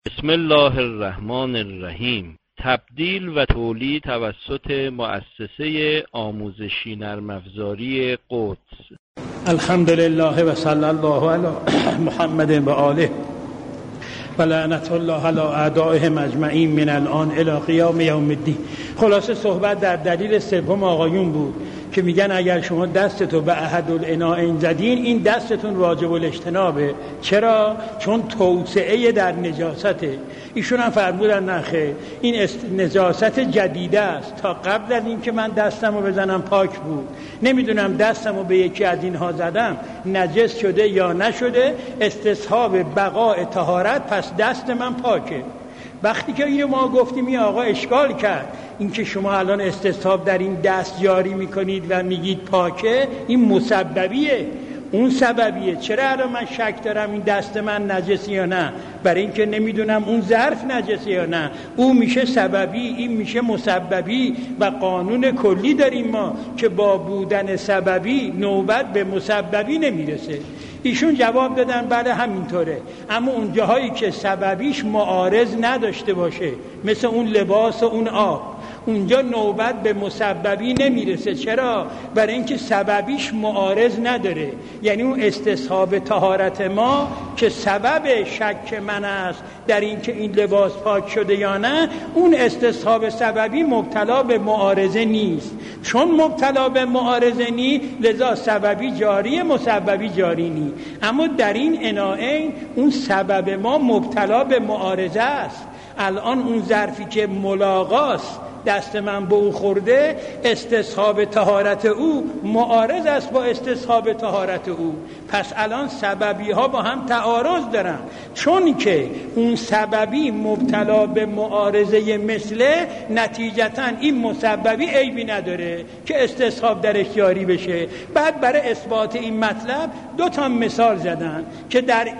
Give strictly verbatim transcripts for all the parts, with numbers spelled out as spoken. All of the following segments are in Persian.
بسم الله الرحمن الرحیم. تبدیل و تولید توسط مؤسسه آموزشی نرم افزاری قدس. الحمدلله و صلی الله علی محمد و آله و لعنت الله علی اعدائهم اجمعین من الان الی قیام یوم الدین. خلاصه صحبت در دلیل سوم آقایون بود که میگن اگر شما دستتو به احد العناءین زدین این دستتون واجب الاجتنابه. چرا؟ چون توسعه در نجاسته. ایشون هم فرمودن نخه این است... نجاست جدیده است، تا قبل از این که من دستمو بزنم پاک بود. نمیدونم دستمو به یکی از اینها زدم نجس شده یا نشده، استصحاب بقاء طهارت، پس دست من پاکه. وقتی که اینو ما گفتیم این آقا اشکال کرد، این که شما الان استصحاب در این دست جاری میکنید و میگید پاکه، این مسببیه، اون سببیه. چرا الان من شک دارم این دست من نجسی یا نه؟ برای اینکه نمیدونم اون ظرف نجسی یا نه. او میشه سببی، این میشه مسببی، و قانون کلی داریم ما که با بودن سببی نوبت به مسببی نمیرسه. ایشون جواب دادن بله همینطوره، اما اون جاهایی که سببیش معارض نداشته باشه، مثل اون لباس و اون آب، اونجا نوبت به مسببی نمیرسه. چرا؟ برای اینکه سببیش معارض نداره. یعنی اون استصحاب طهارت ما که سبب شک من است در اینکه این لباس پاک شده یا نه، اون استصحاب سببی مبتلا به معارضه نیست. چون مبتلا به معارضه نیست لذا سببی جاری، مسببی جاری نیست. اما در این عناءین اون سبب ما مبتلا به معارضه است. الان اون ظرفی که ملاقاست دست من به او خورده، استصحاب طهارت او معارض است با استصحاب طهارت او. پس الان سببی ها با هم تعارض دارن، چون که اون سببی مبتلا به معارضه مثله، نتیجتا این مسببی عیبی نداره که استصحاب درش جاری بشه. بعد برای اثبات این مطلب دو تا مثال زدن که در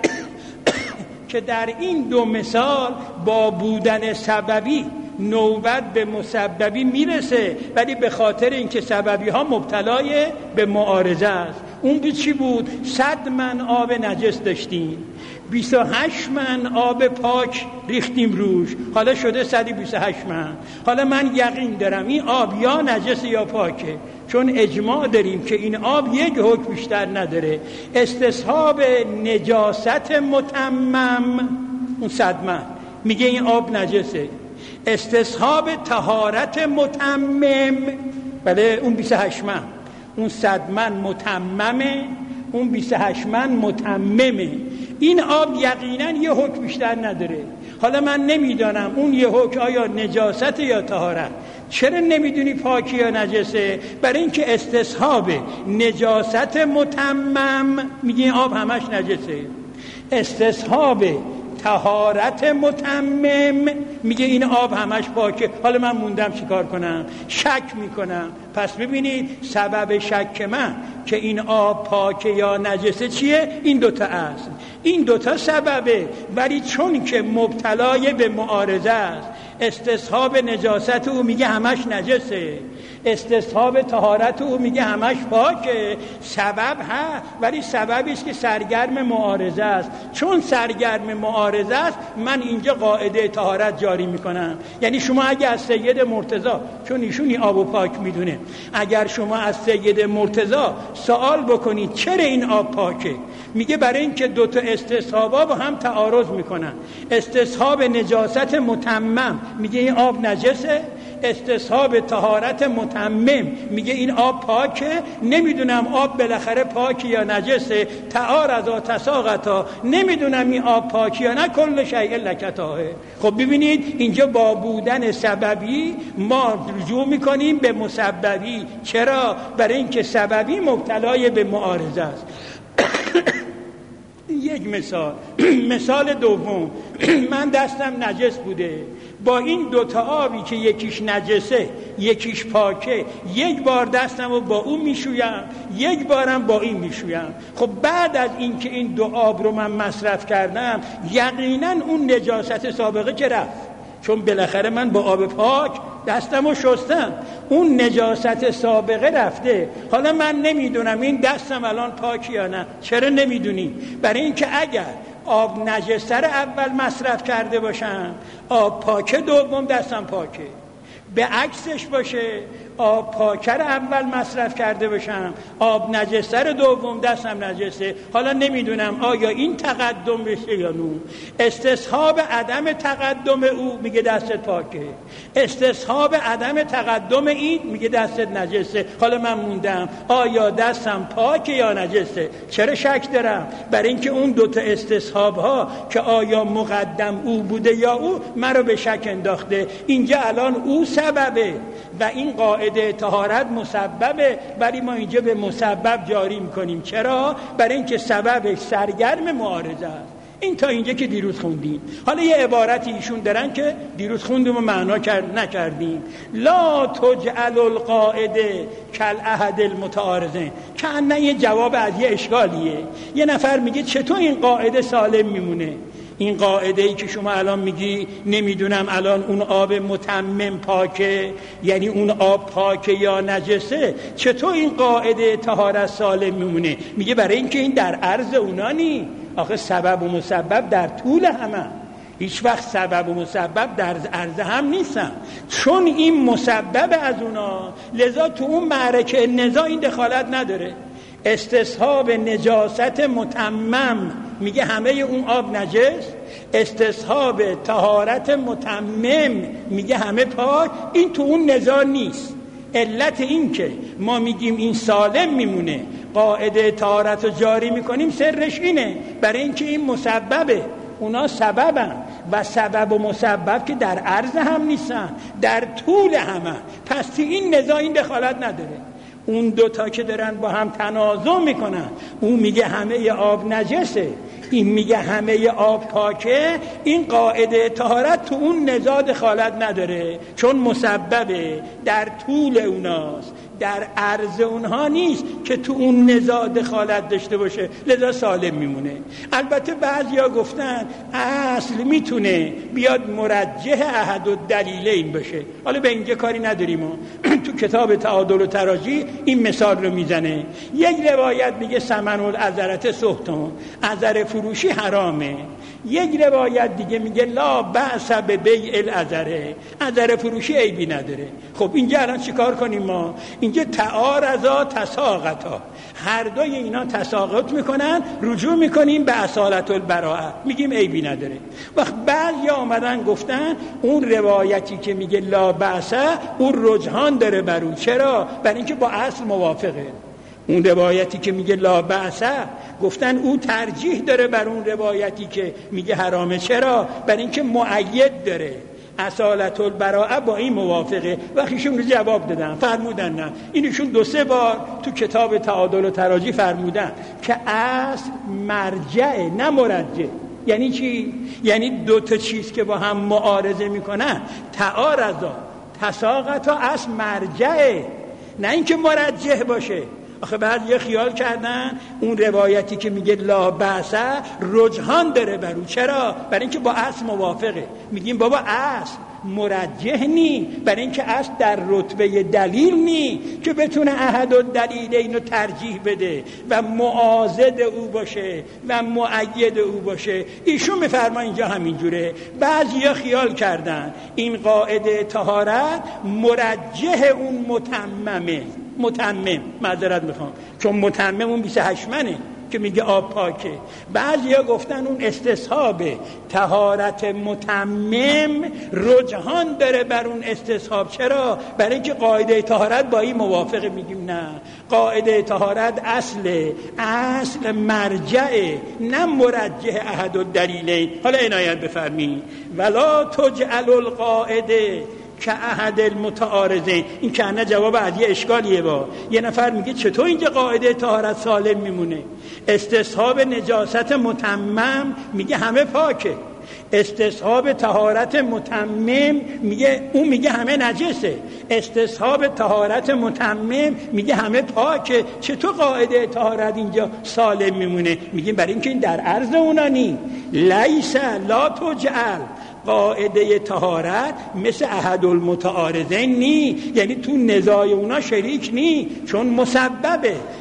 که در این دو مثال با بودن سببی نوبت به مسببی میرسه، ولی به خاطر اینکه سببی ها مبتلای به معارضه است. اون بی چی بود؟ صد من آب نجس داشتیم، بیست و هشت من آب پاک ریختیم روش، حالا شده صد و بیست و هشت من. حالا من یقین دارم این آب یا نجس یا پاکه، چون اجماع داریم که این آب یک حکم بیشتر نداره. استصحاب نجاست متمم اون صد من میگه این آب نجسه. استصحاب طهارت متمم بله اون بیست و هشت من، اون صد من متممه، اون بیست و هشت من متممه. این آب یقینا یه حکم بیشتر نداره. حالا من نمیدانم اون یه حکم آیا نجاست یا طهارت. چرا نمیدونی پاکی یا نجسه؟ برای اینکه استصحاب نجاست متمم میگه این آب همش نجسه، استصحاب طهارت متمم میگه این آب همش پاکه. حالا من موندم چیکار کنم؟ شک میکنم. پس ببینید سبب شک من که این آب پاکه یا نجسه چیه؟ این دوتا است، این دوتا سببه، ولی چون که مبتلای به معارضه است، استصحاب نجاست او میگه همش نجسه، استصحاب طهارت او میگه همش پاکه. سبب هست ولی سببی است که سرگرم معارضه است. چون سرگرم معارضه است من اینجا قاعده طهارت جاری میکنم. یعنی شما اگه از سید مرتضی، چون ایشون این آب پاک میدونه، اگر شما از سید مرتضی سوال بکنید چرا این آب پاکه، میگه برای اینکه دو تا استصحابا با هم تعارض میکنن. استصحاب نجاست متمم میگه این آب نجسه، استصحاب طهارت متمم میگه این آب پاکه. نمیدونم آب بالاخره پاکی یا نجسه، تعارضا تساقطا، نمیدونم این آب پاکی یا نه، کل شیء لکتاه. خب ببینید اینجا با بودن سببی ما رجوع میکنیم به مسببی. چرا؟ برای اینکه سببی مبتلای به معارضه است. یک مثال. مثال دوم، من دستم نجس بوده، با این دوتا آبی که یکیش نجسه یکیش پاکه، یک بار دستم رو با اون میشویم، یک بارم با این میشویم. خب بعد از این که این دو آب رو من مصرف کردم، یقینا اون نجاست سابقه که رفت، چون بالاخره من با آب پاک دستمو شستم، اون نجاست سابقه رفته. حالا من نمیدونم این دستم الان پاکی یا نه. چرا نمیدونی؟ برای اینکه اگر آب نجسه رو اول مصرف کرده باشم، آب پاکه دوم دستم پاکه. به عکسش باشه، آب پاکه رو اول مصرف کرده باشم، آب نجسه رو دوم دستم نجسه. حالا نمیدونم آیا این تقدم بشه یا نو. استصحاب عدم تقدم او میگه دستت پاکه، استصحاب عدم تقدم این میگه دستت نجسه. حالا من موندم آیا دستم پاکه یا نجسه؟ چرا شک دارم؟ برای اینکه اون دوتا استصحاب ها که آیا مقدم او بوده یا او مرا به شک انداخته. اینجا الان او سببه و این قاعده طهارت مسببه، ولی ما اینجا به مسبب جاری میکنیم. چرا؟ برای اینکه سببش سرگرم معارضه است. این تا اینجا که دیروز خوندیم. حالا یه عبارتی ایشون دارن که دیروز خوندیم و معنا کرد نکردیم. لا تجعل القاعده کالعهد المتعارضین. کأنه یه جواب از یه اشکالیه. یه نفر میگه چطور این قاعده سالم میمونه؟ این قاعده ای که شما الان میگی نمیدونم الان اون آب متمم پاکه، یعنی اون آب پاکه یا نجسه، چطور این قاعده طهارت سالم میمونه؟ میگه برای اینکه این در عرض اونا نی. آخه سبب و مسبب در طول همه، هیچ وقت سبب و مسبب در عرض هم نیستن. چون این مسبب از اونا، لذا تو اون معرکه نزاع این دخالت نداره. استصحاب نجاست متمم میگه همه اون آب نجس، استصحاب طهارت متمم میگه همه پاک. این تو اون نزاع نیست. علت این که ما میگیم این سالم میمونه، قاعده طهارت رو جاری میکنیم، سرش اینه برای اینکه این مسببه، اونا سببن و سبب و مسبب که در عرض هم نیستن، در طول همه. پس تو این نزاع این دخالت نداره. اون دوتا که دارن با هم تنازع میکنن، اون میگه همه آب نجسه، این میگه همه آب پاکه، این قاعده طهارت تو اون نزاع دخالت نداره، چون مسببه، در طول اوناست، در عرض اونها نیست که تو اون نزاع دخالت داشته باشه، لذا سالم میمونه. البته بعضیا گفتن اصل میتونه بیاد مرجح احد الدلیلین باشه. حالا به اینجا کاری نداریم. تو کتاب تعادل و تراجی این مثال رو میزنه. یک روایت میگه ثمن العذرة سحتون، عذر فروشی حرامه. یک روایت دیگه میگه لا بأس ببیع العذره، عذر فروشی عیبی نداره. خب اینجا الان چیکار کنیم ما؟ اینجا تعارضا تساقطا، هر دوی اینا تساقط میکنن، رجوع میکنیم به اصالت البراءه، میگیم عیبی نداره. وقت بعضیا اومدن گفتن اون روایتی که میگه لا بأس اون رجحان داره بر اون. چرا؟ برای اینکه با اصل موافقه. اون روایتی که میگه لا بأس گفتن او ترجیح داره بر اون روایتی که میگه حرامه. چرا؟ برای اینکه مؤید داره، اصالت البراءه با این موافقه. وقتیشون رو جواب دادن، فرمودن نه. اینشون دو سه بار تو کتاب تعادل و تراجی فرمودن که اصل مرجعه نه مرجع. یعنی چی؟ یعنی دو تا چیز که با هم معارضه میکنن، تعارضا تساقطا، اصل مرجعه، نه اینکه مرجح باشه. آخه بعد یه خیال کردن اون روایتی که میگه لا بأس رجحان داره بر او. چرا؟ برای اینکه با اصل موافقه. میگیم بابا اصل مرجح نی، برای اینکه اصل در رتبه دلیل نی که بتونه احد الدلیل اینو ترجیح بده و معاضد او باشه و مؤید او باشه. ایشون میفرما اینجا همینجوره. بعضیا خیال کردن این قاعده طهارت مرجح اون متممه، متمم معذرت میخوام چون متمم اون بیست و هشت منه که میگه آب پاکه. بعضیا گفتن اون استصحاب طهارت متمم رجحان داره بر اون استصحاب. چرا؟ برای اینکه قاعده طهارت با این موافقه. میگیم نه، قاعده طهارت اصله، اصل مرجعه، نه مرجح احد الدلیلین. حالا عنایت بفرمایید ولا تجعل القاعده که احد المتعارضین. این که نه جواب از یه اشکالیه. با یه نفر میگه چطور اینجا قاعده طهارت سالم میمونه؟ استصحاب نجاست متمم میگه همه پاکه، استصحاب طهارت متمم میگه اون میگه همه نجسه، استصحاب طهارت متمم میگه همه پاکه. چطور قاعده طهارت اینجا سالم میمونه؟ میگیم برای اینکه این در عرض اونا نی. لیس لا تجعل، قاعده طهارت مثل احد المتعارضین نی، یعنی تو نزاع اونا شریک نی، چون مسببه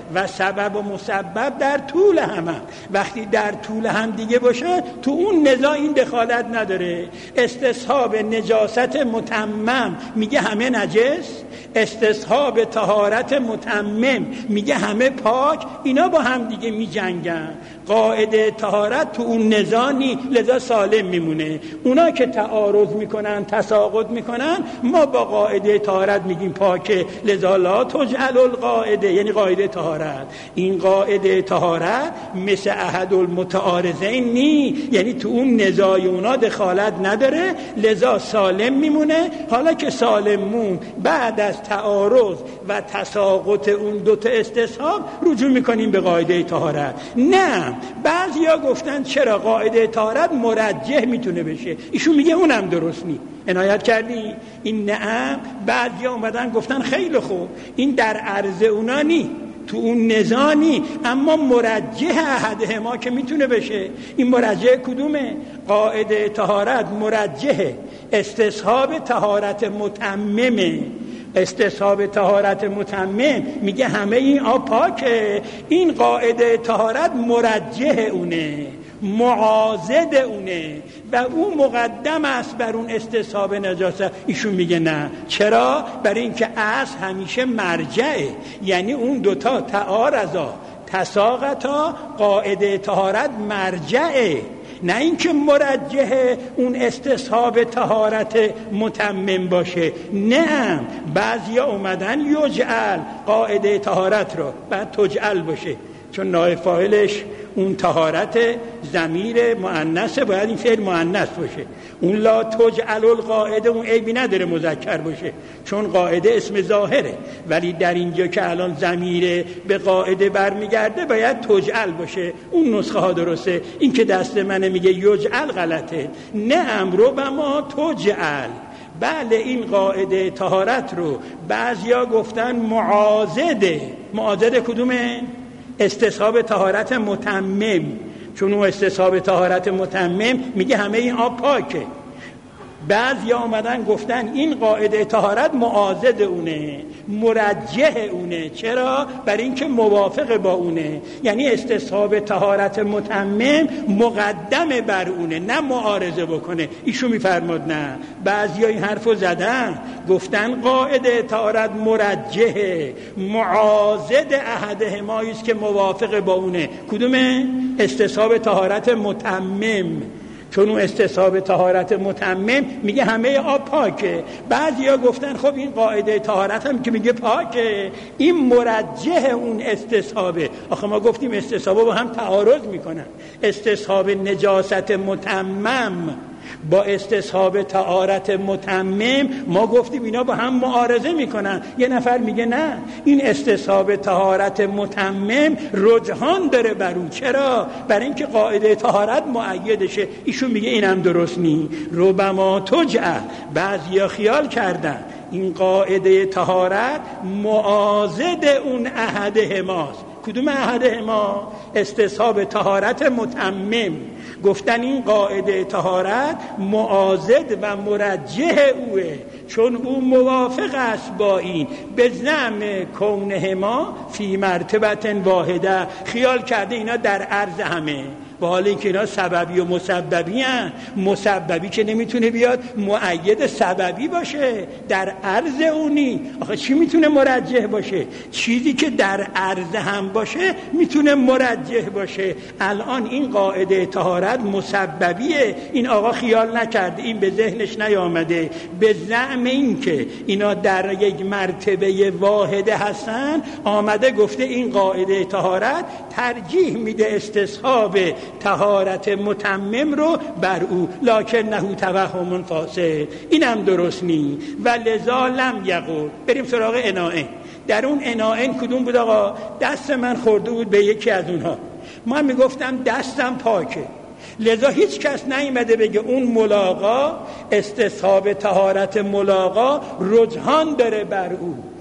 و سبب و مسبب در طول هم, هم وقتی در طول هم دیگه باشه تو اون نزاع این دخالت نداره. استصحاب نجاست متمم میگه همه نجس، استصحاب طهارت متمم میگه همه پاک، اینا با هم دیگه میجنگن. قاعده طهارت تو اون نزاع نی، لذا سالم میمونه. اونا که تعارض میکنن تساقط میکنن ما با قاعده طهارت میگیم پاکه، لذا لا تجعل القاعده، یعنی قاعده طهارت. این قاعده طهارت مثل احد المتعارضین نی، یعنی تو اون نزاع اونا دخالت نداره، لذا سالم میمونه. حالا که سالم مون بعد از تعارض و تساقط اون دوتا استصحاب رجوع میکنیم به قاعده طهارت. نه، بعضیا گفتن چرا قاعده طهارت مرجح میتونه بشه، ایشون میگه اونم درست نی. عنایت کردی؟ این نعم. بعضیا اومدن گفتن خیلی خوب این در عرض اونا نی، تو اون نزانی، اما مرجح احده ما که میتونه بشه. این مرجح کدومه؟ قاعده طهارت مرجح استصحاب طهارت متممه. استصحاب طهارت متمم میگه همه این آب پاکه، این قاعده طهارت مرجح اونه، معاضد اونه و اون مقدم است بر اون استصحاب نجاست. ایشون میگه نه. چرا؟ برای اینکه اصل همیشه مرجعه، یعنی اون دوتا تعارضا تساقطا، قاعده طهارت مرجعه، نه اینکه مرجح اون استصحاب طهارت متمم باشه. نه، بعضیا اومدن یجعل قاعده طهارت رو بعد تجعل باشه، چون نائب فاعلش اون طهارت ضمیر مؤنث باید این فعل مؤنث باشه. اون لا تجعل القاعده اون عیبی نداره مذکر باشه چون قاعده اسم ظاهره، ولی در اینجا که الان ضمیر به قاعده برمیگرده باید تجعل باشه. اون نسخه ها درسته، این که دست منه میگه یجعل غلطه. نه، امرو به ما تجعل. بله، این قاعده طهارت رو بعضیا گفتن معاضده. معاضده کدومه؟ استصحاب طهارت متمم، چون اون استصحاب طهارت متمم میگه همه این آب پاکه. بعضیا آمدن گفتن این قاعده طهارت معاضد اونه، مرجح اونه. چرا؟ برای اینکه موافق با اونه، یعنی استصحاب طهارت متمم مقدم بر اونه، نه معارضه بکنه. ایشون میفرماد نه. بعضیا این حرفو زدن گفتن قاعده طهارت مرجحه، معاضد احدهما است که موافق با اونه. کدومه؟ استصحاب طهارت متمم، چون اون استصحاب طهارت متمم میگه همه آب پاکه. بعضیا گفتن خب این قاعده طهارت هم که میگه پاکه این مرجح اون استصحابه. آخه ما گفتیم استصحابه با هم تعارض میکنن. استصحاب نجاست متمم با استصحاب طهارت متمم ما گفتیم اینا با هم معارضه میکنن. یه نفر میگه نه، این استصحاب طهارت متمم رجحان داره بر اون. چرا؟ برای اینکه قاعده طهارت مؤیدشه. ایشون میگه اینم درست نی. ربما تجعل. بعضیا خیال کردن این قاعده طهارت معاضد اون احده ماست. کدوم احده ما؟ استصحاب طهارت متمم. گفتن این قاعده طهارت معاضد و مرجح اوه، چون او موافق است با این به زعم کونه ما فی مرتبت واحده. خیال کرده اینا در عرض همه، با حالی که اینا سببی و مسببی هن. مسببی که نمیتونه بیاد مؤید سببی باشه، در عرض اونی. آخه چی میتونه مرجح باشه؟ چیزی که در عرض هم باشه میتونه مرجح باشه. الان این قاعده طهارت مسببیه، این آقا خیال نکرده، این به ذهنش نیامده، به زعم این که اینا در یک مرتبه واحده هستن آمده گفته این قاعده طهارت ترجیح میده استصحاب طهارت متمم رو بر او، لکن نهو توهم فاسد. اینم درست نی و لذا لم یقول. بریم سراغ عناعین. در اون عناعین کدوم بود آقا؟ دست من خورده بود به یکی از اونها، من میگفتم دستم پاکه، لذا هیچ کس نیامده بگه اون ملاقا استصحاب طهارت ملاقا رجحان داره بر او.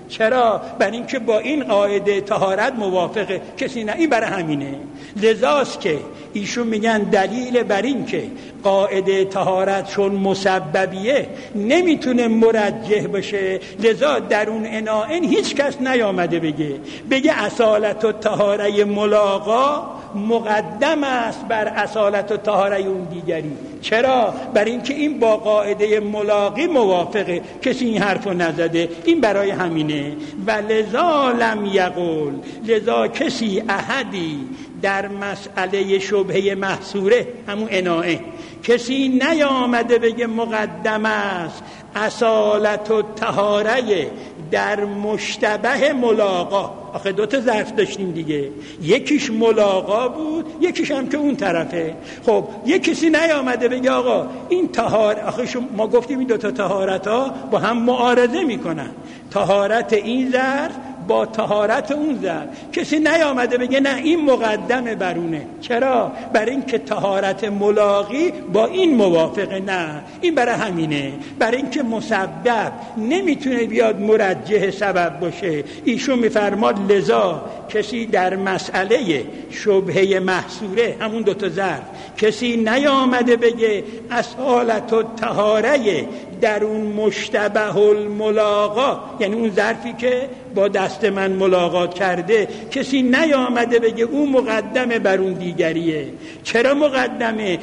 چرا؟ برای اینکه با این قاعده طهارت موافقه، کسی نه. این برای همینه. لذاست که ایشون میگن دلیل بر این که قاعده طهارت چون مسببیه نمیتونه مرجح باشه، لذا در اون اناء هیچ کس نیامده بگه بگه اصالت و طهاره ملاقا مقدم است بر اصالت و طهاره اون دیگری. چرا؟ برای اینکه این با قاعده ملاقی موافقه، کسی این حرفو نزده. این برای همینه. و لذا لم یقول، لذا کسی احدی در مسئله شبهه محصوره همون اناعه کسی نیامده بگه مقدم است اصالت و طهاره در مشتبه ملاقا. آخه دوتا ظرف داشتیم دیگه، یکیش ملاقا بود، یکیش هم که اون طرفه. خب یک کسی نیامده بگه آقا این طهارت، آخه ما گفتیم این دوتا طهارت ها با هم معارضه میکنن، طهارت این ظرف با طهارت اون ظرف. کسی نیامده بگه نه این مقدمه برونه. چرا؟ برای اینکه طهارت ملاقی با این موافقه. نه، این برای همینه، برای اینکه مسبب نمیتونه بیاد مرجح سبب باشه. ایشون میفرماد لذا کسی در مسئله شبهه محصوره همون دوتا ظرف کسی نیامده بگه اصالت و طهاره در اون مشتبه الملاقا، یعنی اون ظرفی که با دست من ملاقات کرده، کسی نیامده بگه اون مقدمه بر اون دیگریه. چرا مقدمه؟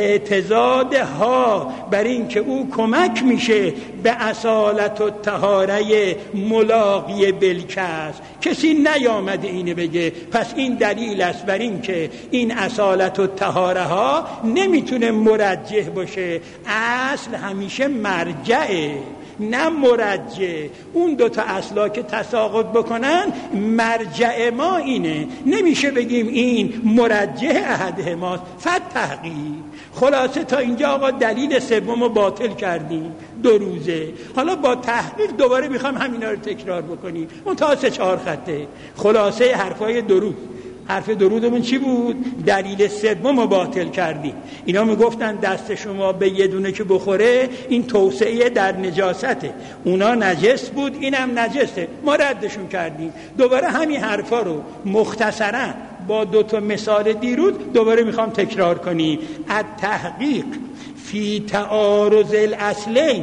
لاعتضادها، بر این که او کمک میشه به اصالت و طهاره ملاقی بالکس. کسی نیامده اینه بگه، پس این دلیل است بر این که این اصالت و طهاره ها نمیتونه مرجح باشه. اصل همیشه مرجعه نه مرجع. اون دوتا اصلا که تساقط بکنن مرجع ما اینه. نمیشه بگیم این مرجع احده ماست. فت تحقیق. خلاصه تا اینجا آقا دلیل سوم رو باطل کردیم دو روزه. حالا با تحقیق دوباره میخوام همینا رو تکرار بکنیم. اون تا سه چهار خطه. خلاصه حرفای دو روز. حرف درودمون چی بود؟ دلیل سوم رو باطل کردیم. اینا میگفتن دست شما به یه دونه که بخوره این توسعه در نجاسته، اونا نجس بود اینم نجسه، ما ردشون کردیم. دوباره همین حرفا رو مختصرا با دو تا مثال دیروز دوباره میخوام تکرار کنیم. التحقیق فی تعارض الاصلین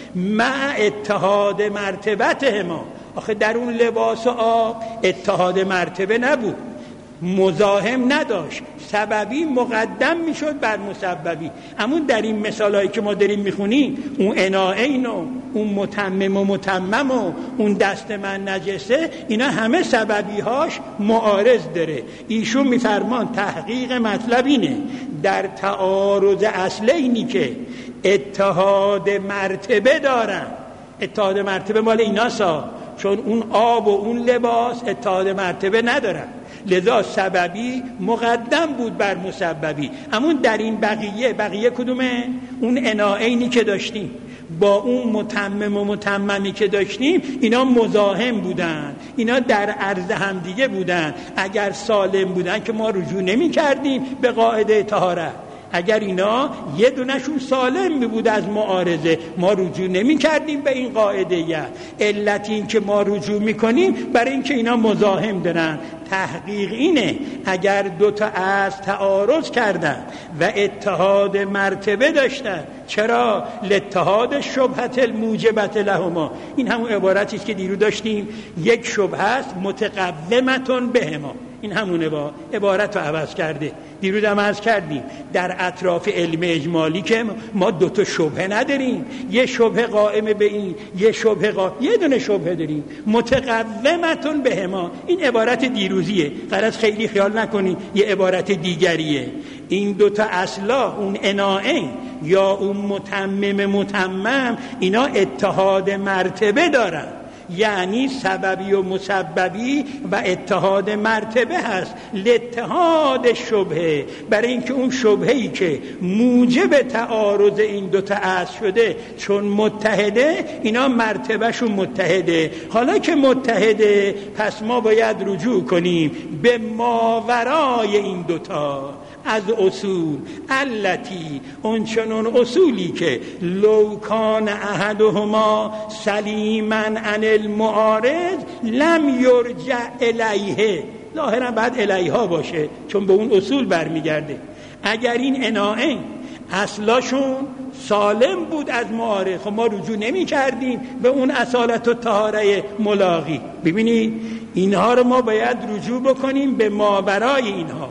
مع اتحاد مرتبتهما. آخه در اون لباس آب اتحاد مرتبه نبود، مزاحم نداشت، سببی مقدم میشد بر مسببی. اما در این مثالایی که ما داریم میخونیم، اون اناعین و اون متمم و متمم و اون دست من نجسه، اینا همه سببی هاش معارض داره. ایشون میفرمان تحقیق مطلب اینه در تعارض اصلینی که اتحاد مرتبه دارن. اتحاد مرتبه مال ایناسا، چون اون آب و اون لباس اتحاد مرتبه ندارن، لذا سببی مقدم بود بر مسببی. اما در این بقیه بقیه کدومه؟ اون اناعینی که داشتیم با اون متمم و متممی که داشتیم، اینا مزاحم بودن، اینا در عرض هم دیگه بودن. اگر سالم بودن که ما رجوع نمی کردیم به قاعده طهارت. اگر اینا یه دونشون سالم می بود از معارضه، ما رجوع نمی کردیم به این قاعده. یه علت این که ما رجوع می کنیم برای این که اینا مزاحم دارن. تحقیق اینه اگر دوتا از تعارض کردن و اتحاد مرتبه داشتن. چرا؟ لاتحاد شبهت الموجبت لهما. این همون عبارتی است که دیرو داشتیم، یک شبهه است متقومتون بهما. این همونه با عبارت رو عوض کرده. دیروز هم عرض کردیم در اطراف علم اجمالی که ما دو تا شبهه نداریم، یه شبهه قائم به این، یه شبهه قائم، یه دونه شبهه داریم متقومتون بهما. این عبارت دیروزیه، غرض خیلی خیال نکنی یه عبارت دیگریه. این دو تا اصلا، اون اناعین یا اون متمم متمم، اینا اتحاد مرتبه دارن، یعنی سببی و مسببی و اتحاد مرتبه هست. لاتحاد شبهه، برای اینکه اون شبهه‌ای که موجب تعارض این دوتا اصل شده چون متحده، اینا مرتبهشون متحده. حالا که متحده، پس ما باید رجوع کنیم به ماورای این دوتا. از اصول التی اون چنون اصولی که لو کان احدهما سلیما عن المعارض لم یرجع الیه، ظاهرا بعد الیها باشه چون به اون اصول برمیگرده. اگر این عناعین اصلاشون سالم بود از معارض، خب ما رجوع نمی کردیم به اون اصالت و طهاره ملاغی. ببینید اینها رو ما باید رجوع بکنیم به ماورای اینها.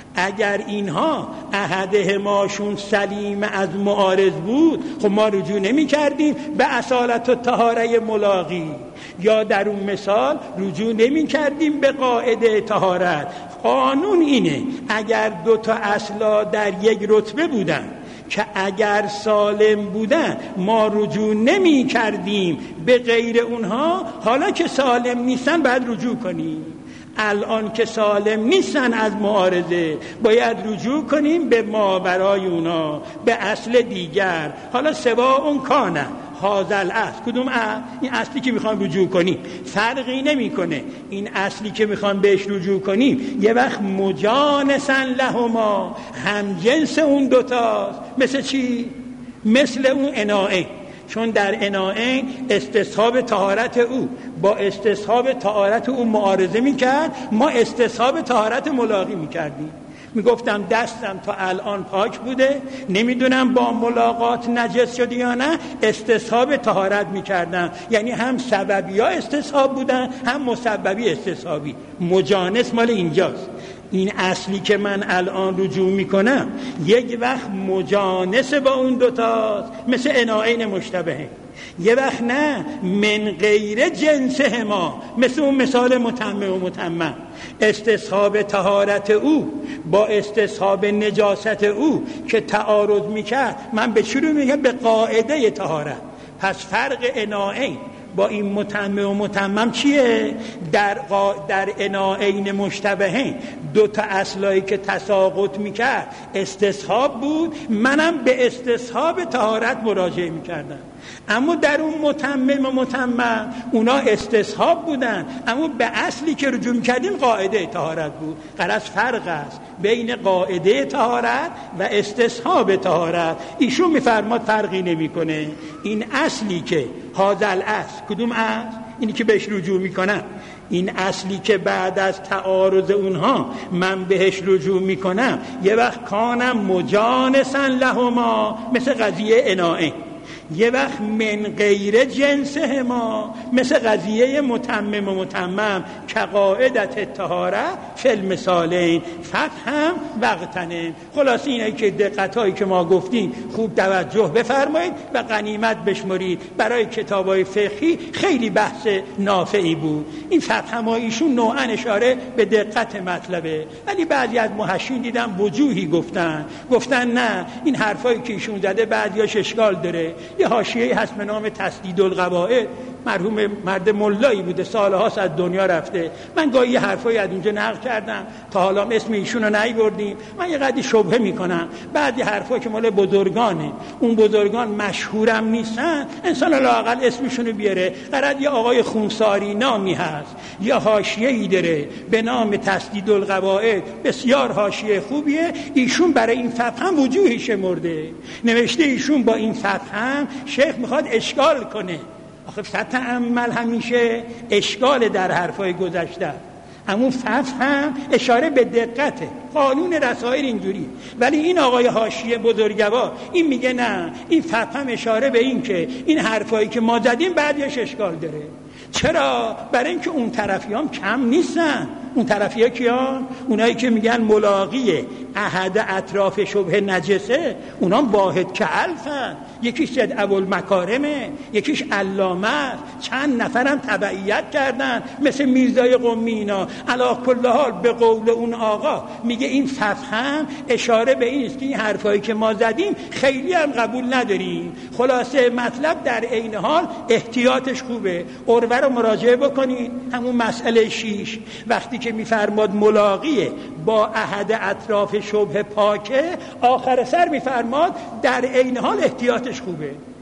اگر اینها احدهماشون سلیم از معارض بود، خب ما رجوع نمی کردیم به اصالت و طهاره ملاغی، یا در اون مثال رجوع نمی کردیم به قاعده طهارت. قانون اینه اگر دو تا اصلا در یک رتبه بودن که اگر سالم بودن ما رجوع نمی کردیم به غیر اونها، حالا که سالم نیستن باید رجوع کنیم. الان که سالم نیستن از معارضه باید رجوع کنیم به ماورای اونا، به اصل دیگر. حالا سوا اون کانه هذا الاصل، کدوم اصل؟ این اصلی که میخوام رجوع کنیم فرقی نمیکنه. این اصلی که میخوام بهش رجوع کنیم یه وقت مجانسا لهما، هم جنس اون دوتاست. مثل چی؟ مثل اون عناعین، چون در عناعین استصحاب طهارت او با استصحاب طهارت او معارضه میکرد، ما استصحاب طهارت ملاقی میکردیم. میگفتم دستم تا الان پاک بوده، نمیدونم با ملاقات نجس شد یا نه، استصحاب طهارت میکردم. یعنی هم سببی ها استصحاب بودن هم مسببی استصحابی. مجانس مال اینجاست. این اصلی که من الان رجوع میکنم یک وقت مجانس با اون دوتاست، مثل عناعین مشتبهه. یه وقت نه من غیر جنسهما، مثل اون مثال متمم و متمم. استصحاب طهارت او با استصحاب نجاست او که تعارض میکرد، من به چی رو میگم؟ به قاعده طهارت. پس فرق عناعین با این متمم و متمم چیه؟ در قا... در عناعین مشتبهین دو تا اصلایی که تساقط میکرد استصحاب بود، منم به استصحاب طهارت مراجعه میکردم. اما در اون متمم و متمم اونا استصحاب بودن، اما به اصلی که رجوع میکردیم قاعده طهارت بود. غرض فرق است بین قاعده طهارت و استصحاب طهارت. ایشون میفرماد فرقی نمیکنه. این اصلی که هذا الاصل، کدوم اصل؟ اینی که بهش رجوع میکنم، این اصلی که بعد از تعارض اونها من بهش رجوع میکنم، یه وقت کانم مجانسا لهما، مثل قضیه عناعین. یه وقت من غیر جنسهما، مثل قضیه متمم و متمم که قاعدت طهارت فی المثالین ففهم وقتنه. خلاص اینه که دقتایی که ما گفتیم خوب توجه بفرمایید و غنیمت بشمرید. برای کتابای فقهی خیلی بحث نافعی بود. این ففهم ها ایشون نوعا اشاره به دقت مطلبه، ولی بعضی از محشین دیدم وجوهی گفتن گفتن نه این حرفایی که ایشون زده بعضیاش اشکال داره. یه حاشیه‌ای هست به نام تسدید القواعد، مرحوم مرد ملایی بوده، سالهاست از دنیا رفته. من گاهی یه حرفایی از اونجا نقل کردم، تا حالا اسم ایشون رو نیاوردیم. من یه قدری شبهه میکنم بعضی حرفایی که مال بزرگانه، اون بزرگان مشهورم نیستن، انسان لااقل اسمشون رو بیاره. قرد یه آقای خونساری نامی هست، یه حاشیه‌ای داره به نام تسدید القواعد، بسیار حاشیه خوبیه. ایشون برای این فقه وجوهی شمرده، نوشته ایشون با این فقه شیخ میخواد اشکال کنه. آخه فتعمل همیشه اشکال در حرفای گذشته، همون فتح هم اشاره به دقته. قانون رسائل اینجوری. ولی این آقای حاشیه بزرگوار این میگه نه، این فتح هم اشاره به این که این حرفایی که ما زدیم بعدش اشکال داره. چرا؟ برای اینکه اون طرفی هم کم نیستن. اون طرفی ها کیان؟ اونایی که میگن ملاقی احد اطراف شبه نجسه، اونا واحد که الفن. یکیش جد اول مکارمه، یکیش علامه، چند نفرم تبعیت کردن مثل میرزای قمی اینا. علا کل حال به قول اون آقا میگه این ففهم اشاره به این است که این حرفایی که ما زدیم خیلی هم قبول نداریم. خلاصه مطلب در عین حال احتیاطش خوبه. عروه رو مراجعه بکنید، همون مسئله شیش وقتی که میفرماد ملاقیه با احد اطراف شبه پاکه، آخر سر میفرماد در عین حال احتیاطش خوبه.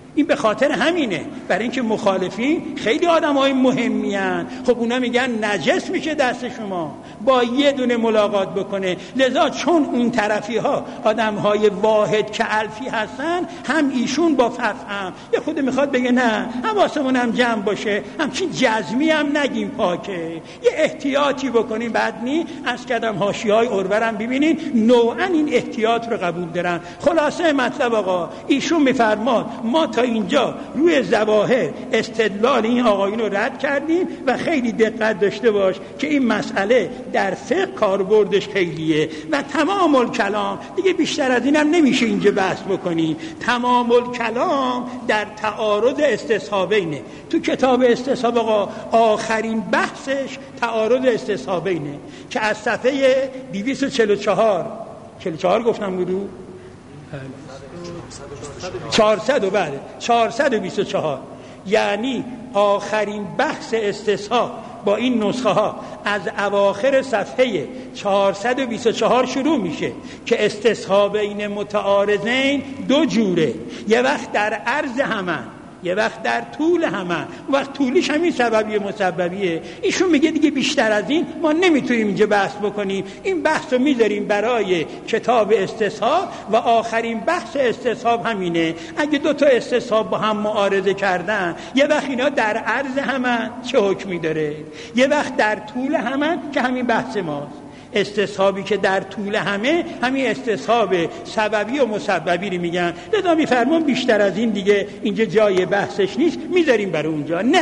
این به خاطر همینه، برای اینکه مخالفین خیلی آدمای مهمی هن. خب اونا میگن نجس میشه دست شما با یه دونه ملاقات بکنه. لذا چون اون طرفی ها آدمهای واحد که الفی هستن، هم ایشون با فهم یه خود میخواد بگه نه حواسمون هم جمع باشه، همچین جزمی هم نگیم پاکه، یه احتیاطی بکنیم. بعد نی از کدم حاشیه‌های اورورم ببینین نوعا این احتیاط رو قبول دارن. خلاصه مطلب آقا ایشون میفرماد ما تا اینجا روی ظواهر استدلال این آقایون رو رد کردیم و خیلی دقت داشته باش که این مسئله در فقه کاربردش خیلیه و تمام الکلام دیگه بیشتر از اینم نمیشه اینجا بحث بکنیم. تمام الکلام در تعارض استصحابینه. تو کتاب استصحاب آقا آخرین بحثش تعارض استصحابینه که از صفحه دویست و چهل و چهار چهل و چهار گفتم بودو چهارصد و بعد چهارصد و بیست و چهار، یعنی آخرین بحث استصحاب با این نسخه ها از اواخر صفحه چهارصد و بیست و چهار شروع میشه که استصحابین متعارضین دو جوره، یه وقت در عرض همن یه وقت در طول همه، وقت طولیش همین سببیه مسببیه. ایشون میگه دیگه بیشتر از این ما نمیتونیم اینجا بحث بکنیم، این بحث رو میذاریم برای کتاب استصحاب و آخرین بحث استصحاب همینه. اگه دو تا استصحاب با هم معارضه کردن، یه وقت اینا در عرض همه چه حکمی داره، یه وقت در طول همه که همین بحث ماست. استصحابی که در طول همه همین استصحاب سببی و مسببی رو میگن. لذا میفرمون بیشتر از این دیگه اینجا جای بحثش نیست، میذاریم برای اونجا. نه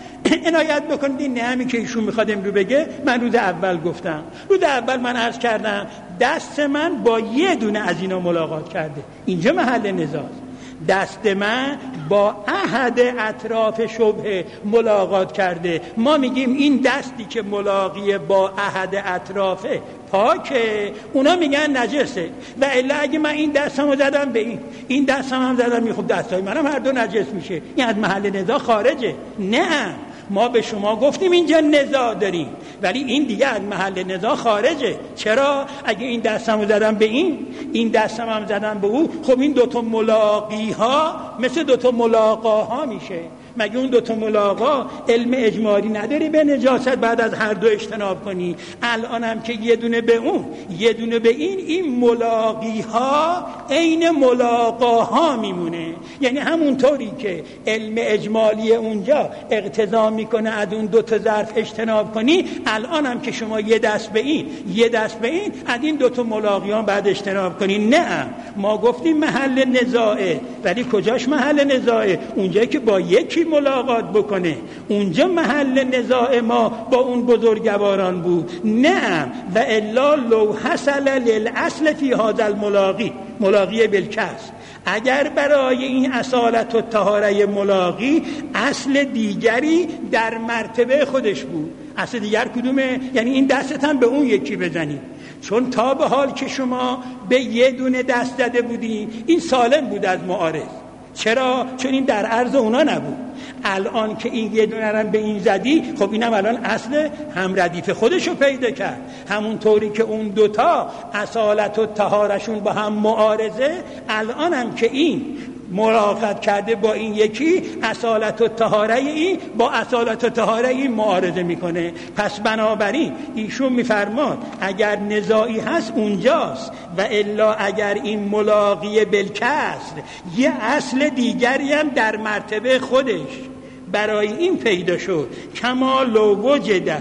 عنایت بکنید این نهمی که ایشون میخواد امرو بگه من روز اول گفتم. روز اول من عرض کردم دست من با یه دونه از اینا ملاقات کرده، اینجا محل نزاعه. دست من با احد اطراف شبهه ملاقات کرده. ما میگیم این دستی که ملاقی با احد اطرافه پاکه، اونا میگن نجسه. و الا اگه من این دستمو زدم به این این دستم هم زدم میخوب دستای منم هر دو نجس میشه، این از محل نزاع خارجه. نه ما به شما گفتیم اینجا نزاع داریم، ولی این دیگه از محل نزاع خارجه. چرا؟ اگه این دستمو زدم به این این دستم هم زدم به او، خب این دوتا ملاقی ها مثل دوتا ملاقا ها میشه. مگه اون دوتا ملاقا علم اجمالی نداری به نجاست بعد از هر دو اجتناب کنی؟ الانم که یه دونه به اون یه دونه به این، این ملاقی ها عین ملاقا ها میمونه. یعنی همونطوری که علم اجمالی اونجا اقتضا میکنه از اون دوتا ظرف اجتناب کنی، الانم که شما یه دست به این یه دست به این از این دوتا ملاقیان بعد اجتناب کنی. نه ما گفتیم محل نزاعه، ولی کجاش محل نزاعه؟ اونجایی که با یکی ملاقات بکنه، اونجا محل نزاع ما با اون بزرگواران بود. نه و الا لو حصل للاصل فی هذا الملاقی ملاقی بالکسر، اگر برای این اصالت و طهاره ملاقی اصل دیگری در مرتبه خودش بود. اصل دیگر کدومه؟ یعنی این دستت هم به اون یکی بزنی، چون تا به حال که شما به یه دونه دست زده بودی این سالم بود از معارض. چرا؟ چون این در عرض اونا نبود. الان که این یه دونه رم به این زدی، خب اینم الان اصل هم ردیف خودشو پیدا کرد. همون طوری که اون دوتا اصالت و طهارشون با هم معارضه، الان هم که این مراقبت کرده با این یکی، اصالت و طهاره این با اصالت و طهاره این معارضه میکنه. پس بنابراین ایشون میفرماد اگر نزاعی هست اونجاست، و الا اگر این ملاقی بالکسر یه اصل دیگری هم در مرتبه خودش برای این پیدا شد، کما لو وجد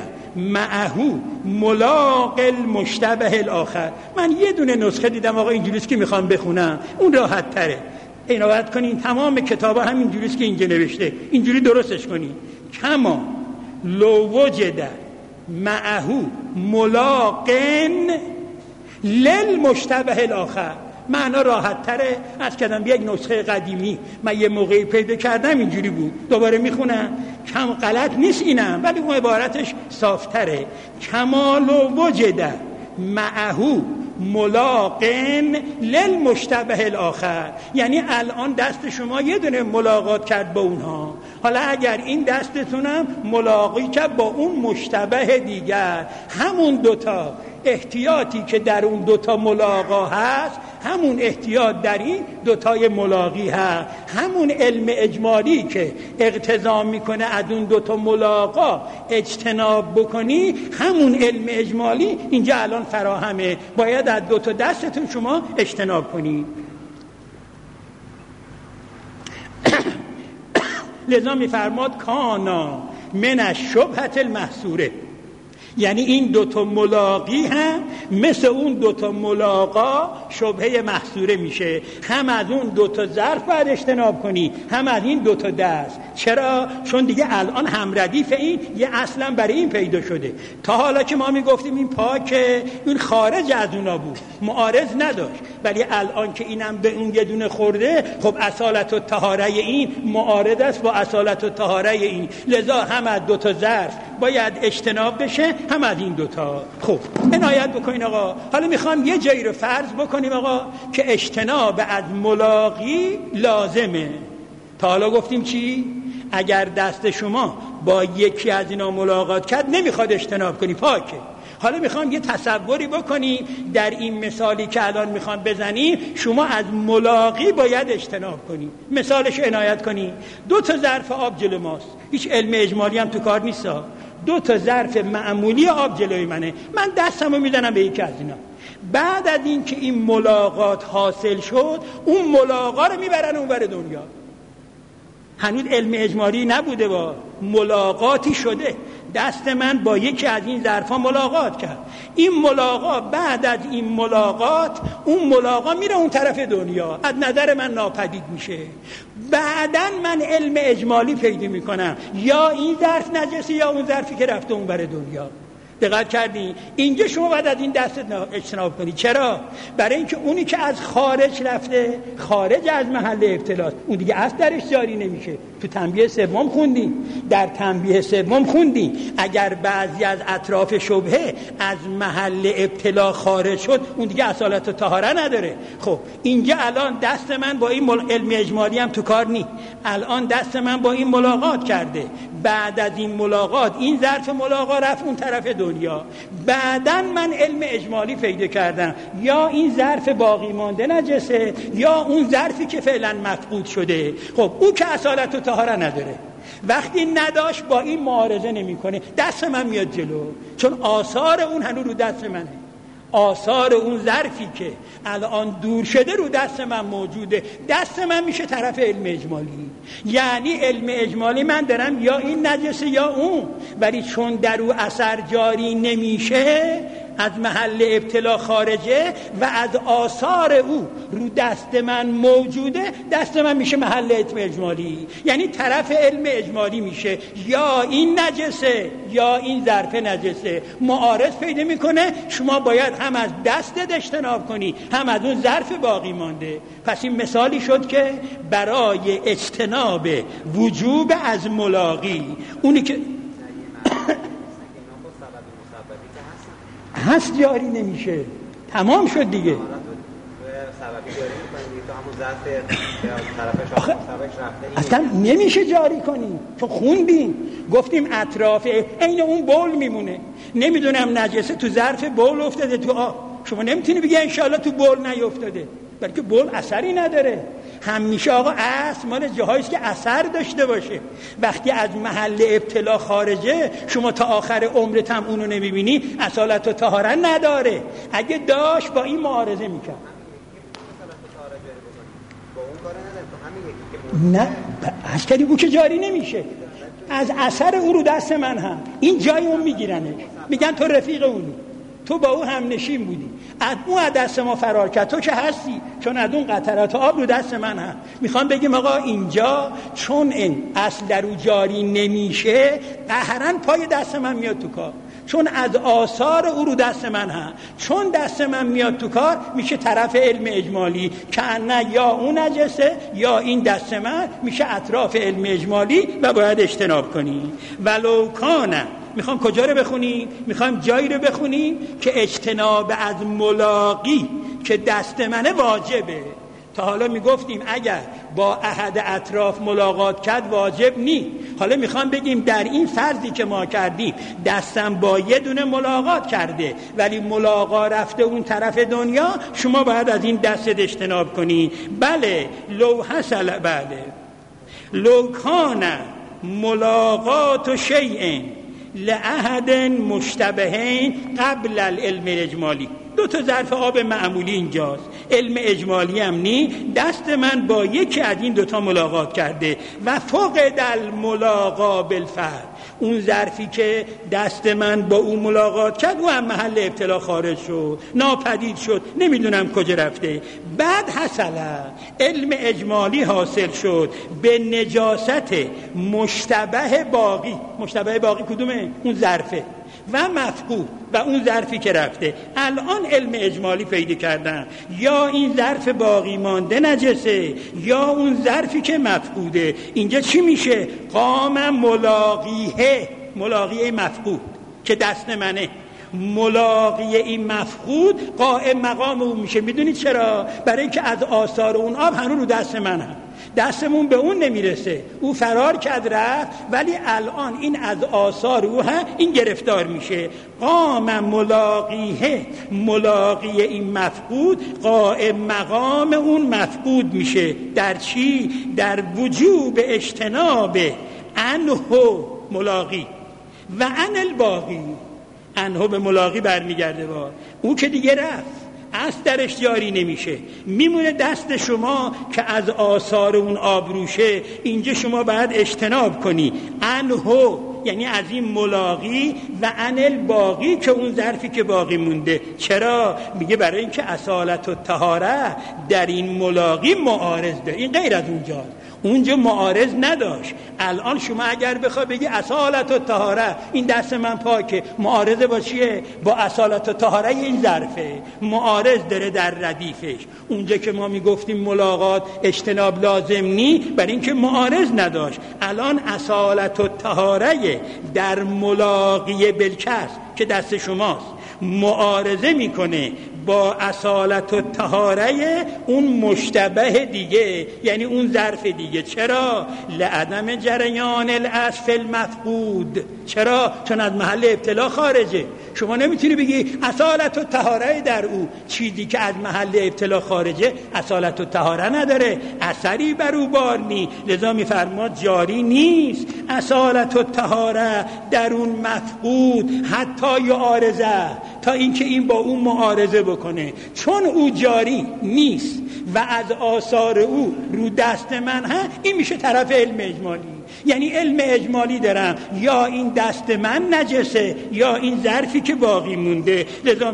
معهو ملاق المشتبه الاخر. من یه دونه نسخه دیدم آقا اینجوریست که میخوام بخونم، اون راحت تره. عنایت کنین تمام کتابا همین جوریست که اینجا نوشته، اینجوری درستش کنین. کما لو وجد معهو ملاقن للمشتبه الاخر. معنا راحت تره از کردم. یک نسخه قدیمی من یه موقعی پیدا کردم اینجوری بود، دوباره میخونم، کم غلط نیست اینم، ولی اون عبارتش صافتره. کما لو وجد معهو ملاقن للمشتبه الاخر، یعنی الان دست شما یه دونه ملاقات کرد با اونها، حالا اگر این دستتونم ملاقی کرد با اون مشتبه دیگر، همون دوتا احتیاطی که در اون دوتا ملاقا هست همون احتیاط در این دوتای ملاقی هست، همون علم اجمالی که اقتضا میکنه از اون دوتا ملاقا اجتناب بکنی، همون علم اجمالی اینجا الان فراهمه، باید از دوتا دستتون شما اجتناب کنی. لذا میفرماد کانا من الشبهة المحصوره، یعنی این دوتا ملاقی هم مثل اون دوتا ملاقا شبهه محصوره میشه، هم از اون دوتا ظرف باید اجتناب کنی، هم از این دوتا دست. چرا؟ چون دیگه الان هم ردیف این یه اصلا برای این پیدا شده. تا حالا که ما میگفتیم این پاکه، این خارج از اونا بود، معارض نداشت، ولی الان که اینم به اون یه دونه خورده، خب اصالت و طهاره این معارض است با اصالت و طهاره این، لذا هم از دوتا ظرف باید اجتناب بشه، هم از این دوتا. خب عنایت بکنین آقا. حالا میخوام یه جایی رو فرض بکنیم آقا که اجتناب از ملاقی لازمه. تا حالا گفتیم چی؟ اگر دست شما با یکی از اینا ملاقات کرد نمیخواد اجتناب کنی، پاکه. حالا میخوام یه تصوری بکنی در این مثالی که الان میخوام بزنیم، شما از ملاقی باید اجتناب کنی. مثالش عنایت کنی. دو تا ظرف آب جلو ماست، هیچ علم اجمالی هم تو کار نیست، دو تا ظرف معمولی آب جلوی منه، من دستمو میزنم به یکی از اینا. بعد از این که این ملاقات حاصل شد، اون ملاقات رو میبرن اون بر دنیا. هنوز علم اجمالی نبوده، با ملاقاتی شده، دست من با یکی از این ظرفا ملاقات کرد. این ملاقات بعد از این ملاقات اون ملاقات میره اون طرف دنیا، از نظر من ناپدید میشه. بعداً من علم اجمالی پیدا میکنم، یا این ظرف نجسه یا اون ظرفی که رفته اون بر دنیا. دقت کردی؟ اینجا شما باید از این دست اجتناب کنی. چرا؟ برای اینکه اونی که از خارج رفته، خارج از محل ابتلا، اون دیگه اصل درش جاری نمیشه. تو تنبیه سوم خوندیم، در تنبیه سوم خوندیم اگر بعضی از اطراف شبهه از محل ابتلا خارج شد، اون دیگه اصالت و طهاره نداره. خب اینجا الان دست من با این مل... علم اجمالی هم تو کار نی، الان دست من با این ملاقات کرده، بعد از این ملاقات این ظرف ملاقات رفت اون طرف دنیا، بعداً من علم اجمالی پیدا کردم، یا این ظرف باقی مانده نجسه یا اون ظرفی که فعلا مفقود شده. خب او که اصالت و طهاره نداره، وقتی نداشت با این معارضه نمیکنه، دست من میاد جلو، چون آثار اون هنوز رو دست منه. آثار اون ظرفی که الان دور شده رو دست من موجوده، دست من میشه طرف علم اجمالی. یعنی علم اجمالی من دارم یا این نجسه یا اون، ولی چون در او اثر جاری نمیشه، از محل ابتلا خارجه و از آثار او رو دست من موجوده، دست من میشه محل علم اجمالی، یعنی طرف علم اجمالی میشه. یا این نجسه یا این ظرف نجسه، معارض پیدا میکنه، شما باید هم از دستت اجتناب کنی هم از اون ظرف باقی مانده. پس این مثالی شد که برای اجتناب وجوب از ملاقی، اونی که هست جاری نمیشه، تمام شد دیگه. اصلا نمیشه جاری کنی، چون خوندیم گفتیم اطراف عین اون بول میمونه. نمیدونم نجسه تو ظرف بول افتاده تو آب، شما نمیتونی بگی انشالله تو بول نیفتاده، بلکه بول اثری نداره. همیشه آقا اصل مال جاهاییست که اثر داشته باشه. وقتی از محل ابتلا خارجه، شما تا آخر عمرت هم اونو نمیبینی، اصالت و طهاره نداره. اگه داشت با این معارضه میکرد. نه از کلی او که جاری نمیشه، از اثر او رو دست من هم این جای اون میگیرنه، میگن تو رفیق اونی، تو با او هم نشین بودی، از اون از دست ما فرار کرد، تو که هستی، چون از اون قطرات آب رو دست من هم. میخوام بگیم آقا اینجا چون این اصل در او جاری نمیشه، قهرن پای دست من میاد تو کار، چون از آثار او رو دست من هم، چون دست من میاد تو کار، میشه طرف علم اجمالی که نه یا اون نجسه یا این دست من، میشه اطراف علم اجمالی و باید اجتناب کنی. ولو کانه، میخوام کجا رو بخونیم؟ میخوام جایی رو بخونیم که اجتناب از ملاقی که دست منه واجبه. تا حالا میگفتیم اگر با احد اطراف ملاقات کرد واجب نی. حالا میخوام بگیم در این فرضی که ما کردیم دستم با یه دونه ملاقات کرده ولی ملاقات رفته اون طرف دنیا، شما باید از این دستت اجتناب کنی. بله لو حصل بله لو کان ملاقات شیء لأحد مشتبهین قبل العلم اجمالی. دو تا ظرف آب معمولی اینجاست، علم اجمالی هم نی، دست من با یکی از این دوتا ملاقات کرده و فقد الملاقا بالفعل، اون ظرفی که دست من با اون ملاقات کرد او هم محل ابتلا خارج شد، ناپدید شد، نمیدونم کجا رفته. بعد حصله علم اجمالی حاصل شد به نجاست مشتبه باقی. مشتبه باقی کدومه؟ اون ظرفه و مفقود و اون ظرفی که رفته. الان علم اجمالی پیدا کردن یا این ظرف باقی مانده نجسه یا اون ظرفی که مفقوده. اینجا چی میشه؟ قام ملاقیه، ملاقیه مفقود که دست منه، ملاقی این مفقود قائم مقام اون میشه. میدونید چرا؟ برای اینکه از آثار اون آب هنوز رو دست من هم، دستمون به اون نمیرسه، او فرار کرد رفت، ولی الان این از آثار او هم این گرفتار میشه. قام ملاقیه، ملاقی این مفقود قائم مقام اون مفقود میشه. در چی؟ در وجوب اجتناب عنه ملاقی و عن الباقی. عنه به ملاقی برمیگرده، با او که دیگه رفت، اصل درش جاری نمیشه، میمونه دست شما که از آثار اون آبروشه. اینجا شما باید اجتناب کنی. عنه یعنی از این ملاقی و عن الباقی که اون ظرفی که باقی مونده. چرا؟ میگه برای اینکه اصالت و طهاره در این ملاقی معارض ده، این غیر از اونجاست، اونجا معارض نداشت. الان شما اگر بخوای بگی اصالت و طهاره این دست من پاکه، معارض با چیه؟ با اصالت و طهاره این ظرفه، معارض داره در ردیفش. اونجا که ما میگفتیم ملاقات اجتناب لازم نی، برای اینکه معارض نداشت. الان اصالت و طهاره در ملاقی بالکس که دست شماست معارضه میکنه با اصالت و طهاره اون مشتبه دیگه، یعنی اون ظرف دیگه. چرا؟ لعدم جریان الاصل المفقود. چرا؟ چون از محل ابتلا خارجه. شما نمیتونی بگی اصالت و طهاره در او، چیزی که از محل ابتلا خارجه اصالت و طهاره نداره، اثری بر او بار نی، لذا میفرماد جاری نیست اصالت و طهاره در اون مفقود حتی یعارضه، تا اینکه این با اون معارضه بکنه. چون او جاری نیست و از آثار او رو دست من ها، این میشه طرف علم اجمالی. یعنی علم اجمالی دارم یا این دست من نجسه یا این ظرفی که باقی مونده. لذا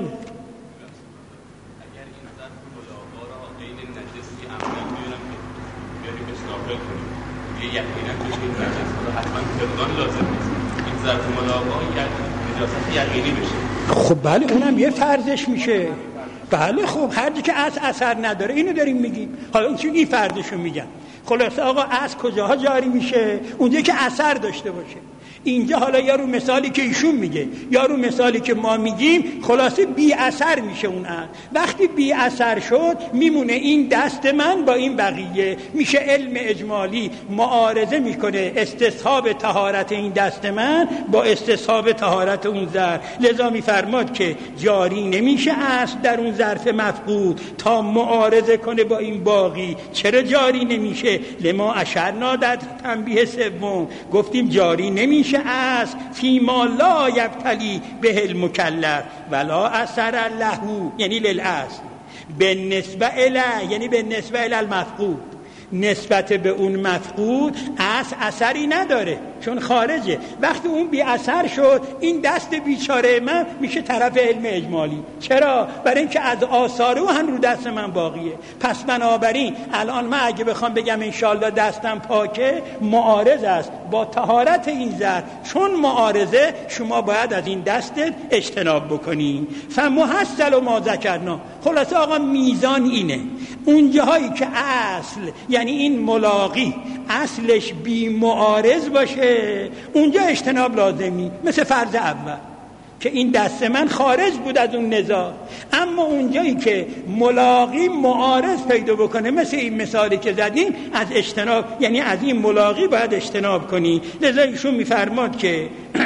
خب بله اونم یه فرضش میشه. بله خب هر جا که از اثر نداره اینو داریم میگیم. حالا این چون این فرضشو میگم. خلاصه آقا از کجاها جاری میشه؟ اونجا که اثر داشته باشه. اینجا حالا یا رو مثالی که ایشون میگه یا رو مثالی که ما میگیم، خلاصه بی اثر میشه اون اثر. وقتی بی اثر شد میمونه این دست من با این بقیه، میشه علم اجمالی معارضه میکنه استصحاب طهارت این دست من با استصحاب طهارت اون ظرف. لذا میفرماد که جاری نمیشه اصل در اون ظرف مفقود تا معارضه کنه با این باقی. چرا جاری نمیشه؟ لما اشرنا در تنبیه سوم گفتیم جاری نمیشه از فیما لا یبتلی به المکلف ولا اثر له، یعنی للاصل به نسبه اله، یعنی به نسبه اله المفقود، نسبت به اون مفقود اصل اثری نداره چون خارجه. وقتی اون بی اثر شد این دست بیچاره من میشه طرف علم اجمالی. چرا؟ برای اینکه از آثار او هم رو دست من باقیه. پس بنابراین الان من اگه بخوام بگم انشالله دستم پاکه، معارض است با طهارت این ظرف. چون معارضه شما باید از این دستت اجتناب بکنی. فمحصل و ما ذکرنا. خلاصه آقا میزان اینه، اون جاهایی که اصل یعنی این ملاقی اصلش بی معارض باشه اونجا اجتناب لازمی. مثل فرض اول، که این دست من خارج بود از اون نزاع. اما اونجایی که ملاقی معارض پیدا بکنه، مثل این مثالی که زدیم، از اجتناب، یعنی از این ملاقی باید اجتناب کنی. لذا ایشون میفرماد که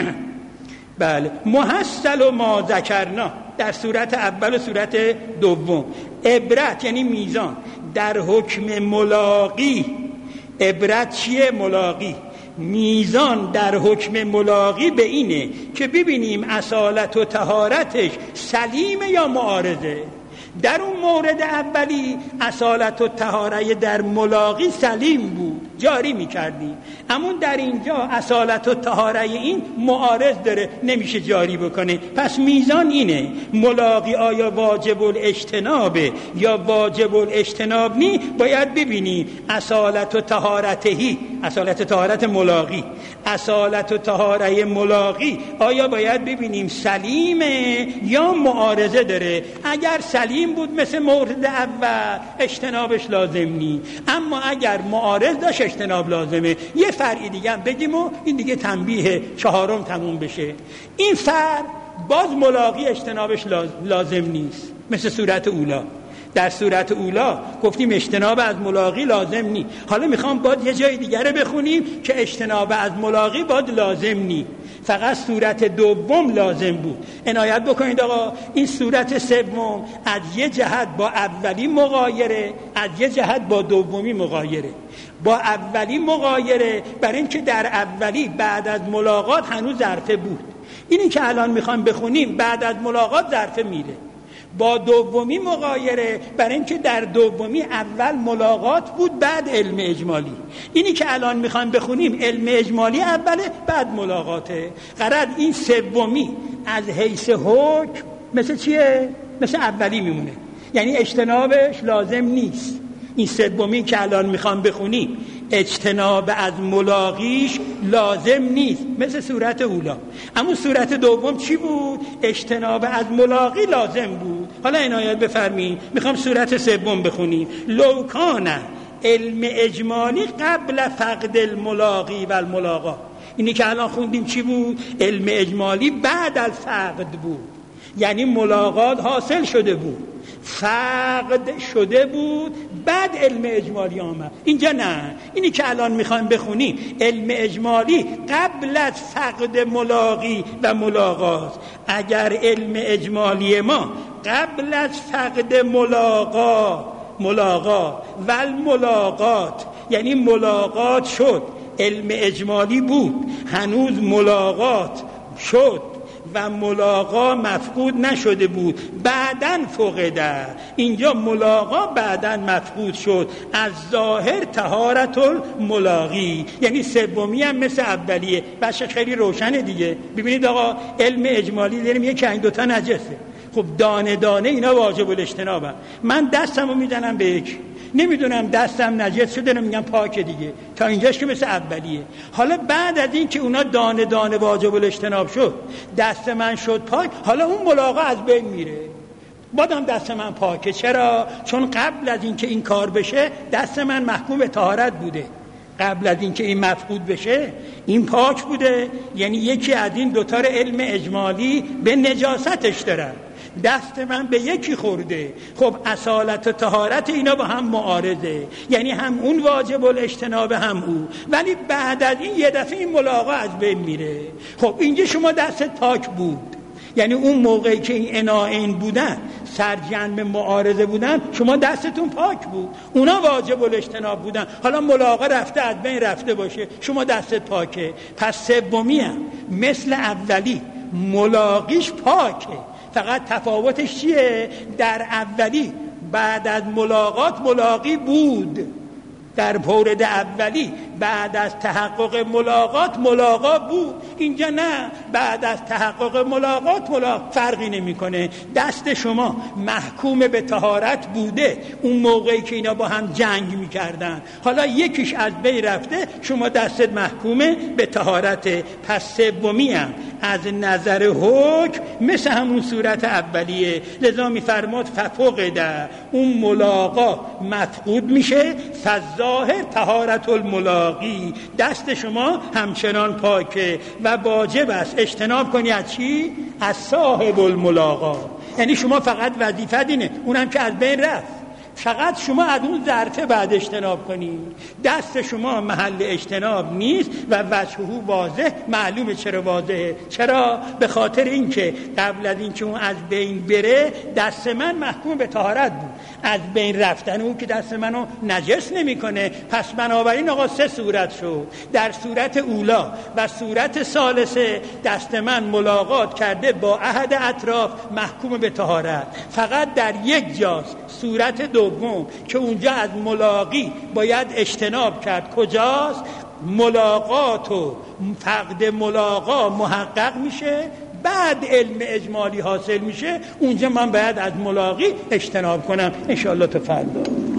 بله محصل و ما ذکرنا در صورت اول و صورت دوم، عبرت یعنی میزان در حکم ملاقی. عبرت چیه؟ ملاقی. میزان در حکم ملاقی به اینه که ببینیم اصالت و طهارتش سلیمه یا معارضه. در اون مورد اولی اصالت و طهاره در ملاقی سلیم بود، جاری میکردیم. اما در اینجا اصالت و طهاره این معارض داره، نمیشه جاری بکنه. پس میزان اینه ملاقی آیا واجب الاجتنابه یا واجب الاجتناب نی. باید ببینی اصالت و طهارتهی، اصالت و طهارت ملاقی، اصالت و طهاره ملاقی آیا باید ببینیم سلیمه یا معارضه داره. اگر سلیم بود مثل مورد اول اجتنابش لازم نی، اما اگر معارض داشت اجتناب لازمه. یه فرعی دیگه هم بگیم و این دیگه تنبیه چهارم تموم بشه. این فرع باز ملاقی اجتنابش لازم نیست، مثل صورت اولا. در صورت اولا گفتیم اجتناب از ملاقی لازم نی. حالا میخوام باید یه جای دیگره بخونیم که اجتناب از ملاقی باید لازم نی، فقط صورت دوم لازم بود. عنایت بکنید آقا، این صورت سوم از یه جهت با اولی مغایره، از یه جهت با دومی مغایره. با اولی مغایره برای اینکه در اولی بعد از ملاقات هنوز ظرفه بود. اینی که الان میخوام بخونیم بعد از ملاقات ظرفه میره. با دومی مغایره برای اینکه در دومی اول ملاقات بود بعد علم اجمالی. اینی که الان میخوایم بخونیم علم اجمالی اوله بعد ملاقاته. قرار این سومی از حیث حکم مثل چیه؟ مثل اولی میمونه، یعنی اجتنابش لازم نیست. این سومی که الان میخوام بخونیم اجتناب از ملاقیش لازم نیست، مثل صورت اولا. اما صورت دوم چی بود؟ اجتناب از ملاقی لازم بود. حالا عنایت بفرمایید، میخوام صورت سوم بخونیم. لو کان علم اجمالی قبل فقد الملاقی و الملاقا. اینی که الان خوندیم چی بود؟ علم اجمالی بعد از فقد بود، یعنی ملاقات حاصل شده بود، فقد شده بود، بعد علم اجمالی آمد. اینجا نه. اینی که الان میخوایم بخونیم علم اجمالی قبل از فقد ملاقی و ملاقات. اگر علم اجمالی ما قبل از فقد ملاقات ملاقات و الملاقات، یعنی ملاقات شد، علم اجمالی بود، هنوز ملاقات شد و ملاقا مفقود نشده بود، بعدن فقده. اینجا ملاقا بعدن مفقود شد. از ظاهر طهارت الملاقی، یعنی سومی هم مثل اولیه. بشه خیلی روشنه دیگه. ببینید آقا، علم اجمالی داریم یکی این دوتا نجسه. خب دانه دانه اینا واجب الاجتنابن. من دستمو میزنم به یک، نمیدونم دستم نجس شده، میگم پاکه دیگه. تا اینجاش که مثل اولیه. حالا بعد از این که اونا دانه دانه واجب الاجتناب شد، دست من شد پاک، حالا اون ملاقا از بین میره، بادم دست من پاکه. چرا؟ چون قبل از این که این کار بشه دست من محکوم به طهارت بوده. قبل از این که این مفقود بشه این پاک بوده. یعنی یکی از این دوتار علم اجمالی به نجاستش دارن، دست من به یکی خورده. خب اصالت و طهارت اینا با هم معارضه، یعنی هم اون واجب الاجتناب هم او. ولی بعد از این یه دفعه این ملاقا از بین میره. خب اینجا شما دستت پاک بود، یعنی اون موقعی که این اناعین بودن، سرجنب معارضه بودن، شما دستتون پاک بود، اونا واجب الاجتناب بودن. حالا ملاقا رفته از بین رفته باشه، شما دستت پاکه. پس سومی هم مثل اولی ملاقیش پاکه، فقط تفاوتش چیه؟ در اولی بعد از ملاقات ملاقی بود، در مورد اولی بعد از تحقق ملاقات ملاقا بود. اینجا نه، بعد از تحقق ملاقات ملاقات فرقی نمیکنه. دست شما محکوم به طهارت بوده اون موقعی که اینا با هم جنگ میکردن، حالا یکیش از بین رفته، شما دستت محکومه به طهارت. پس سومی هم از نظر حکم مثل همون صورت اولیه. لذا میفرماد ففقده، اون ملاقا مفقود میشه، فضا ظاهر طهارت الملاقی، دست شما همچنان پاکه و واجب است اجتناب کنی از چی؟ از صاحب الملاقا. یعنی شما فقط وظیفه دینه، اونم که از بین رفت، فقط شما از اون ظرفه بعد اجتناب کنید. دست شما محل اجتناب نیست و وجهه واضح. معلومه چرا واضحه؟ چرا؟ به خاطر اینکه قبل از اینکه اون از بین بره دست من محکوم به طهارت بود. از بین رفتن اون که دست منو نجس نمیکنه. پس بنابراین آقا سه صورت شد. در صورت اولا و صورت ثالثه دست من ملاقات کرده با احد اطراف، محکوم به طهارت. فقط در یک جاست، صورت دوم، که اونجا از ملاقی باید اجتناب کرد. کجاست؟ ملاقات و فقد ملاقا محقق میشه، بعد علم اجمالی حاصل میشه، اونجا من باید از ملاقی اجتناب کنم. انشاءالله تا فردا.